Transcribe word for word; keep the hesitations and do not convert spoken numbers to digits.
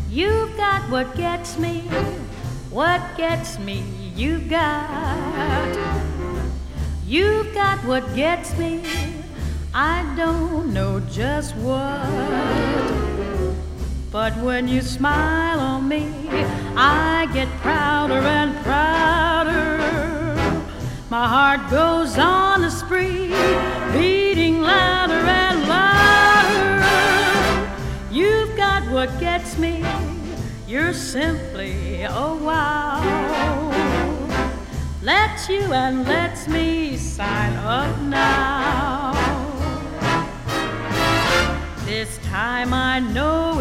You've got what gets me, what gets me, you've got. You've got what gets me, I don't know just what. But when you smile on me, I get prouder and prouder. My heart goes on a spree, beating louder and louder. You've got what gets me, you're simply a wow. Let's you and let's me sign up now. This time I know